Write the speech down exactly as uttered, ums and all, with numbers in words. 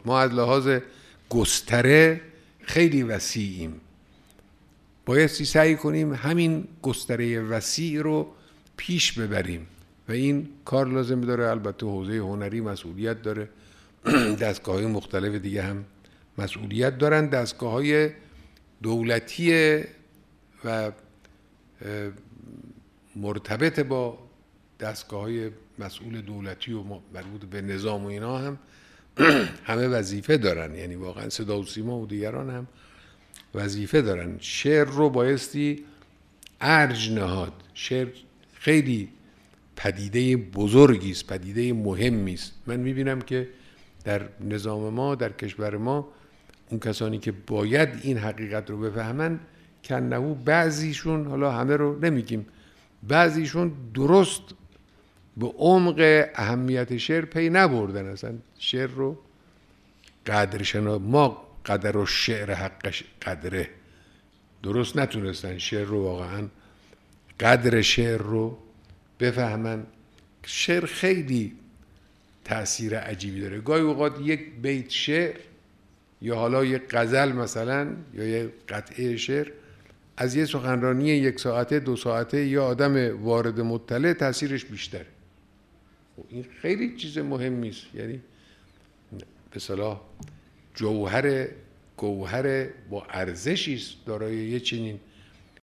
ما از لحاظ گستره خیلی وسیعیم، بایستی سعی کنیم همین گستره وسیع رو پیش ببریم و این کار لازم داره. البته حوزه هنری مسئولیت داره، دستگاه‌های مختلف دیگه هم مسئولیت دارن، دستگاه‌های دولتی و مرتبط با دستگاه‌های مسئول دولتی و مربوط به نظام و اینا هم همه وظیفه دارن، یعنی واقعا صدا و سیما و دیگران هم وظیفه دارن. شعر رو بایستی ارج نهاد. شعر خیلی پدیده بزرگی است، پدیده مهمی است. من میبینم که در نظام ما، در کشور ما، اون کسانی که باید این حقیقت رو بفهمن کنهو بعضیشون، حالا همه رو نمیگیم، بعضیشون درست به عمق اهمیت شعر پی نبردن. اصلا شعر رو قدرشنا ما قدر و شعر حقش قدره درست نتونستن شعر رو واقعا قدر شعر رو بفهمن. شعر خیلی تأثیر عجیبی داره. گاهی اوقات یک بیت شعر یا حالا یک غزل مثلا یا یک قطعه شعر از یه سخنرانی یک ساعته دو ساعته یا آدم وارد مطلع تأثیرش بیشتره. این خیلی چیز مهمی است. یعنی به اصطلاح جوهر گوهر با ارزشی است دارای یه چنین